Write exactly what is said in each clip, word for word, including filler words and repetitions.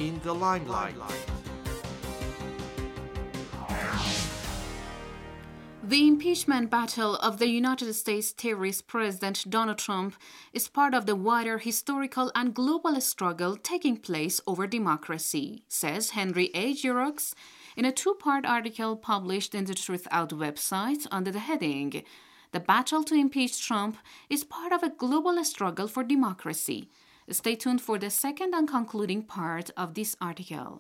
in the limelight. The impeachment battle of the United States terrorist President Donald Trump is part of the wider historical and global struggle taking place over democracy, says Henry A. Giroux in a two-part article published in the Truth Out website under the heading, "The battle to impeach Trump is part of a global struggle for democracy." Stay tuned for the second and concluding part of this article.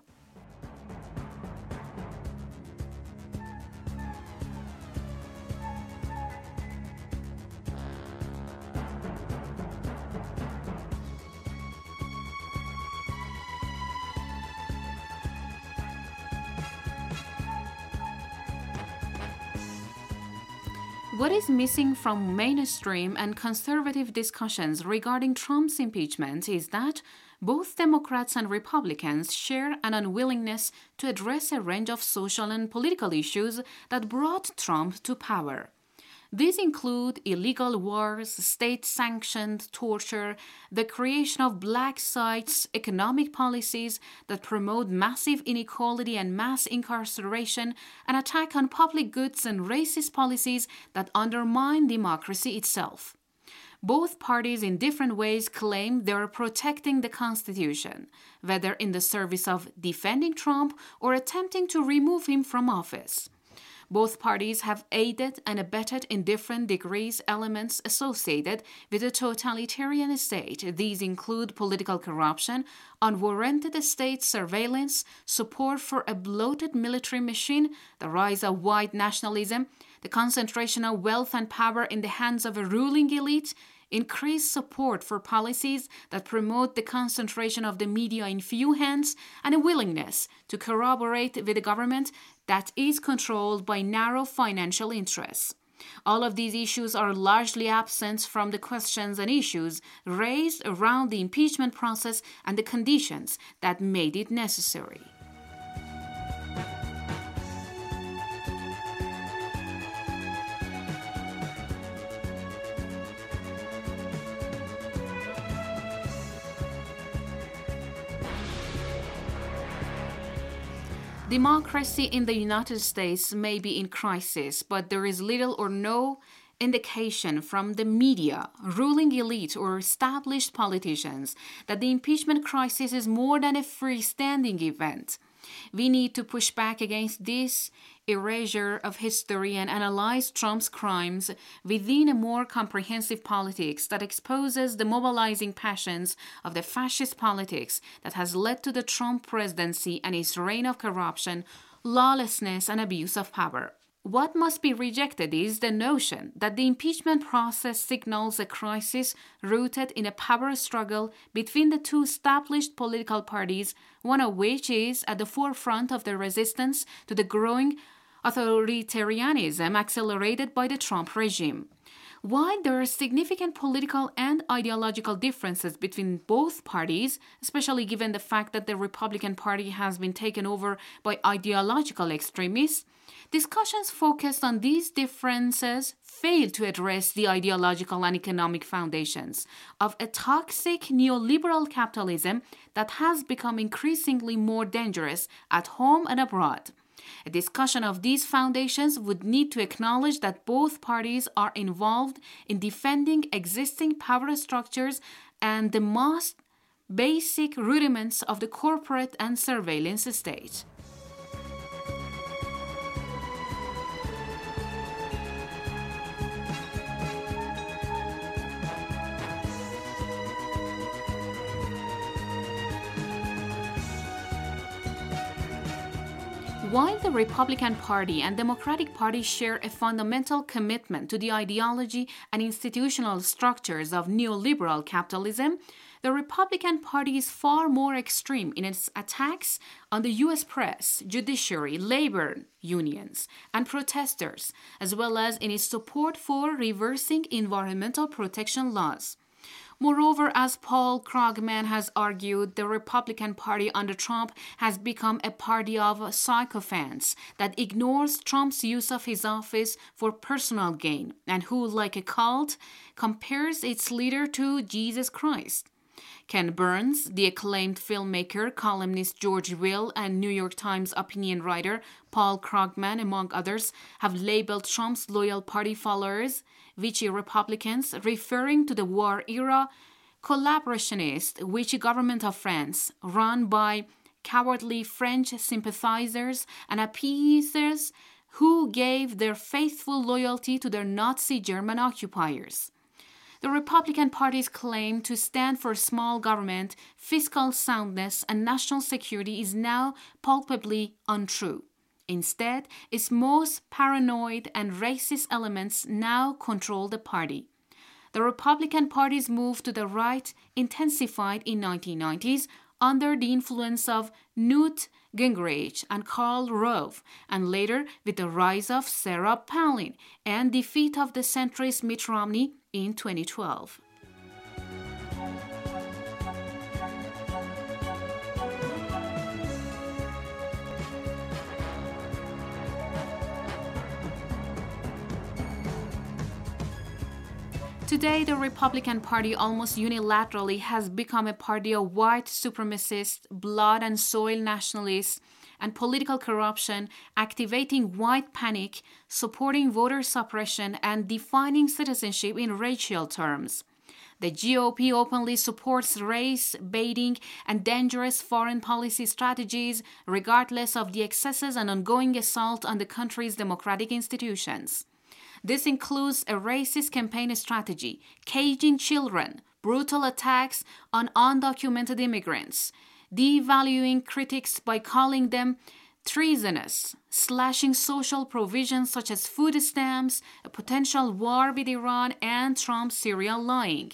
What is missing from mainstream and conservative discussions regarding Trump's impeachment is that both Democrats and Republicans share an unwillingness to address a range of social and political issues that brought Trump to power. These include illegal wars, state-sanctioned torture, the creation of black sites, economic policies that promote massive inequality and mass incarceration, an attack on public goods and racist policies that undermine democracy itself. Both parties in different ways claim they are protecting the Constitution, whether in the service of defending Trump or attempting to remove him from office. Both parties have aided and abetted in different degrees elements associated with a totalitarian state. These include political corruption, unwarranted state surveillance, support for a bloated military machine, the rise of white nationalism, the concentration of wealth and power in the hands of a ruling elite, increased support for policies that promote the concentration of the media in few hands, and a willingness to corroborate with a government that is controlled by narrow financial interests. All of these issues are largely absent from the questions and issues raised around the impeachment process and the conditions that made it necessary. Democracy in the United States may be in crisis, but there is little or no indication from the media, ruling elite, or established politicians that the impeachment crisis is more than a freestanding event. We need to push back against this erasure of history and analyze Trump's crimes within a more comprehensive politics that exposes the mobilizing passions of the fascist politics that has led to the Trump presidency and his reign of corruption, lawlessness, and abuse of power. What must be rejected is the notion that the impeachment process signals a crisis rooted in a power struggle between the two established political parties, one of which is at the forefront of the resistance to the growing authoritarianism accelerated by the Trump regime. While there are significant political and ideological differences between both parties, especially given the fact that the Republican Party has been taken over by ideological extremists, discussions focused on these differences fail to address the ideological and economic foundations of a toxic neoliberal capitalism that has become increasingly more dangerous at home and abroad. A discussion of these foundations would need to acknowledge that both parties are involved in defending existing power structures and the most basic rudiments of the corporate and surveillance state. While the Republican Party and Democratic Party share a fundamental commitment to the ideology and institutional structures of neoliberal capitalism, the Republican Party is far more extreme in its attacks on the U S press, judiciary, labor unions, and protesters, as well as in its support for reversing environmental protection laws. Moreover, as Paul Krugman has argued, the Republican Party under Trump has become a party of sycophants that ignores Trump's use of his office for personal gain and who, like a cult, compares its leader to Jesus Christ. Ken Burns, the acclaimed filmmaker, columnist George Will, and New York Times opinion writer Paul Krugman, among others, have labeled Trump's loyal party followers Vichy Republicans, referring to the war era collaborationist Vichy government of France, run by cowardly French sympathizers and appeasers who gave their faithful loyalty to their Nazi German occupiers. The Republican Party's claim to stand for small government, fiscal soundness, and national security is now palpably untrue. Instead, its most paranoid and racist elements now control the party. The Republican Party's move to the right intensified in nineteen nineties under the influence of Newt Gingrich and Karl Rove, and later with the rise of Sarah Palin and defeat of the centrist Mitt Romney in twenty twelve. Today, the Republican Party almost unilaterally has become a party of white supremacists, blood and soil nationalists, and political corruption, activating white panic, supporting voter suppression, and defining citizenship in racial terms. The G O P openly supports race baiting and dangerous foreign policy strategies, regardless of the excesses and ongoing assault on the country's democratic institutions. This includes a racist campaign strategy, caging children, brutal attacks on undocumented immigrants, devaluing critics by calling them treasonous, slashing social provisions such as food stamps, a potential war with Iran, and Trump's serial lying.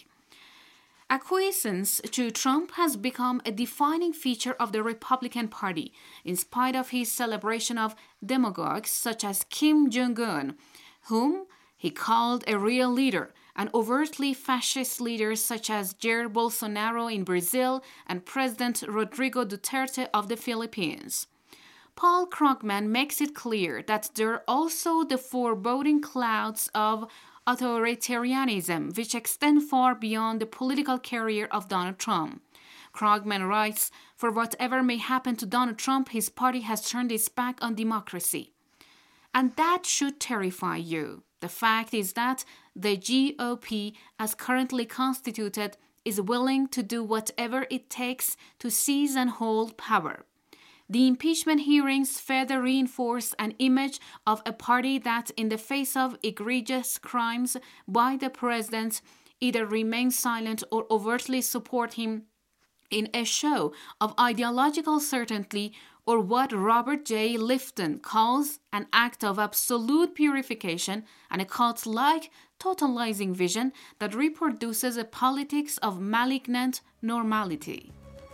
Acquiescence to Trump has become a defining feature of the Republican Party, in spite of his celebration of demagogues such as Kim Jong-un, whom he called a real leader, and overtly fascist leaders such as Jair Bolsonaro in Brazil and President Rodrigo Duterte of the Philippines. Paul Krugman makes it clear that there are also the foreboding clouds of authoritarianism which extend far beyond the political career of Donald Trump. Krugman writes, "For whatever may happen to Donald Trump, his party has turned its back on democracy." And that should terrify you. The fact is that the G O P, as currently constituted, is willing to do whatever it takes to seize and hold power. The impeachment hearings further reinforce an image of a party that, in the face of egregious crimes by the president, either remains silent or overtly support him in a show of ideological certainty, or what Robert J. Lifton calls an act of absolute purification and a cult-like totalizing vision that reproduces a politics of malignant normality.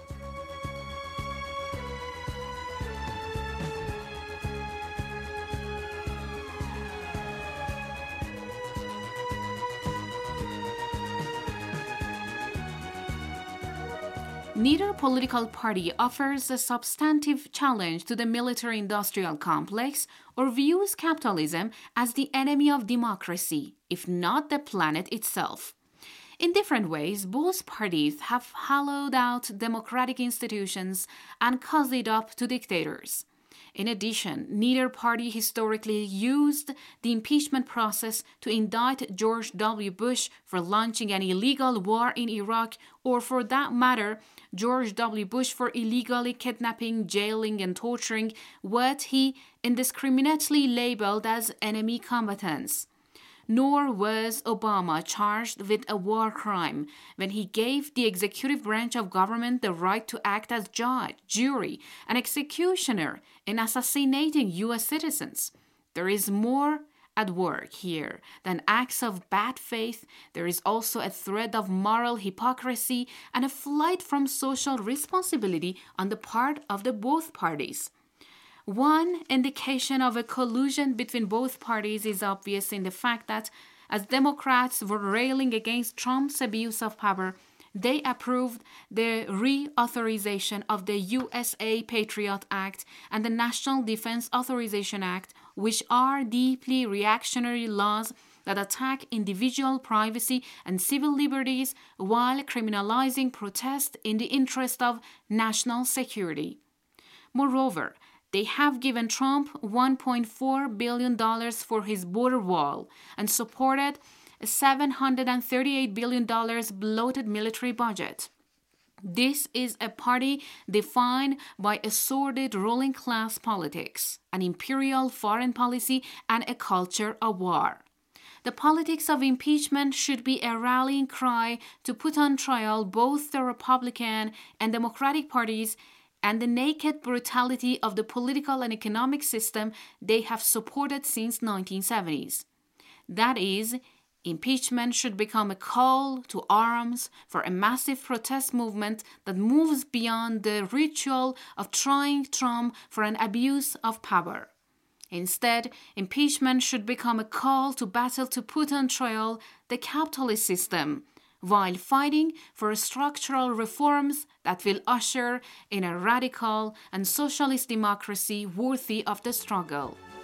Neither political party offers a substantive challenge to the military-industrial complex or views capitalism as the enemy of democracy, if not the planet itself. In different ways, both parties have hollowed out democratic institutions and cozied up to dictators. In addition, neither party historically used the impeachment process to indict George W. Bush for launching an illegal war in Iraq, or for that matter, George W. Bush for illegally kidnapping, jailing, and torturing what he indiscriminately labeled as enemy combatants. Nor was Obama charged with a war crime when he gave the executive branch of government the right to act as judge, jury, and executioner in assassinating U S citizens. There is more at work here than acts of bad faith. There is also a thread of moral hypocrisy and a flight from social responsibility on the part of the both parties. One indication of a collusion between both parties is obvious in the fact that, as Democrats were railing against Trump's abuse of power, they approved the reauthorization of the U S A Patriot Act and the National Defense Authorization Act, which are deeply reactionary laws that attack individual privacy and civil liberties while criminalizing protest in the interest of national security. Moreover, they have given Trump one point four billion dollars for his border wall and supported a seven hundred thirty-eight billion dollars bloated military budget. This is a party defined by a sordid ruling class politics, an imperial foreign policy, and a culture of war. The politics of impeachment should be a rallying cry to put on trial both the Republican and Democratic parties and the naked brutality of the political and economic system they have supported since the nineteen seventies. That is, impeachment should become a call to arms for a massive protest movement that moves beyond the ritual of trying Trump for an abuse of power. Instead, impeachment should become a call to battle to put on trial the capitalist system, while fighting for structural reforms that will usher in a radical and socialist democracy worthy of the struggle.